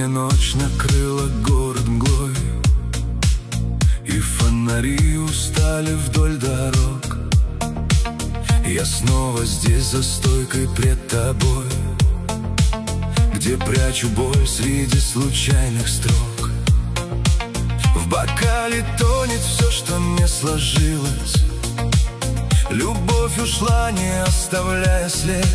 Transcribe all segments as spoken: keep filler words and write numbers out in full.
Зимняя ночь накрыла город мглой, и фонари устали вдоль дорог. Я снова здесь за стойкой пред тобой, где прячу боль среди случайных строк. В бокале тонет все, что не сложилось. Любовь ушла, не оставляя след,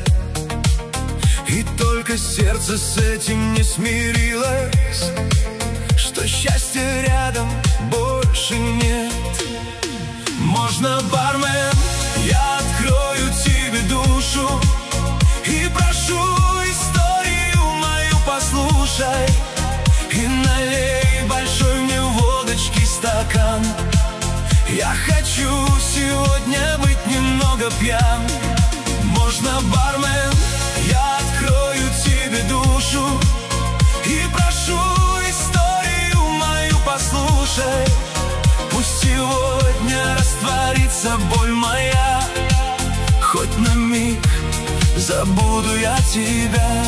и только сердце с этим не смирилось, что счастья рядом больше нет. Можно, бармен, я открою тебе душу и прошу, историю мою послушай, и налей большой мне водочки стакан. Я хочу сегодня быть немного пьян. Можно, бармен, я открою тебе душу и прошу, историю мою послушай. Пусть сегодня растворится боль моя, хоть на миг забуду я тебя.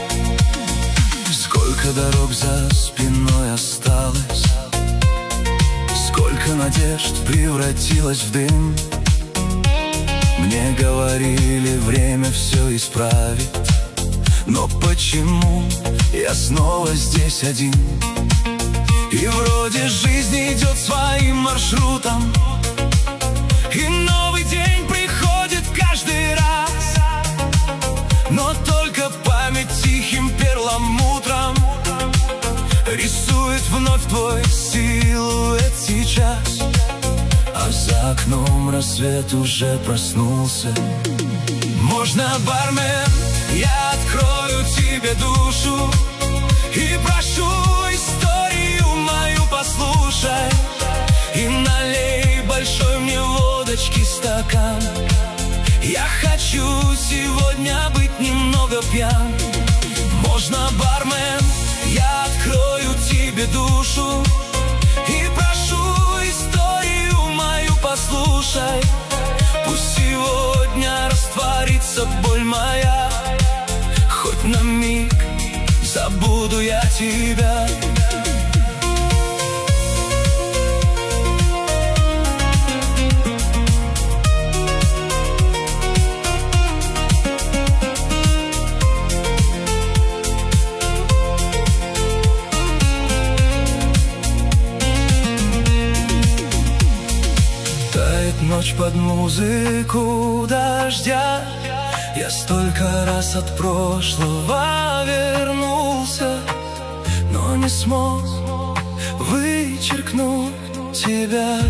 Сколько дорог за спиной осталось, сколько надежд превратилось в дым. Мне говорили, время все исправит, но почему я снова здесь один? И вроде жизнь идет своим маршрутом, и новый день приходит каждый раз, но только память тихим перламутром рисует вновь твой силуэт сейчас. А за окном рассвет уже проснулся. Можно, бармен, я открою тебе душу и прошу, историю мою послушай, и налей большой мне водочки стакан. Я хочу сегодня быть немного пьян. Можно, бармен, я открою тебе душу и прошу, историю мою послушай. Пусть сегодня растворится боль моя, хоть на миг забуду я тебя. Ночь под музыку дождя, я столько раз от прошлого вернулся, но не смог вычеркнуть тебя.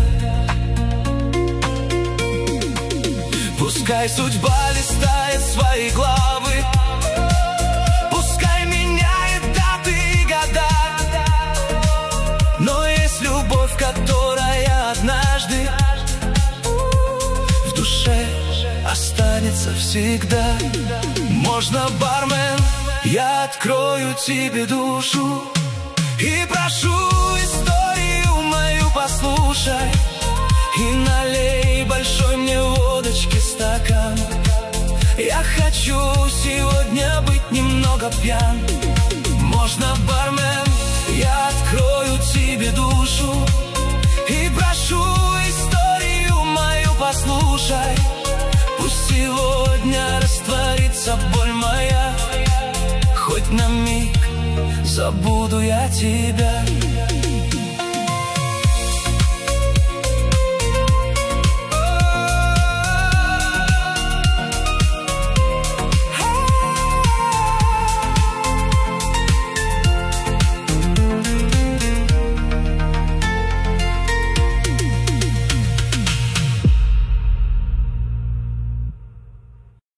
Пускай судьба листает свои главы, пускай меняет даты и года, но есть любовь, которая однажды останется всегда. Можно, бармен, я открою тебе душу и прошу, историю мою послушай, и налей большой мне водочки стакан. Я хочу сегодня быть немного пьян. Можно, бармен, я открою тебе душу и прошу, историю мою послушай. Пусть сегодня растворится боль моя, хоть на миг забуду я тебя.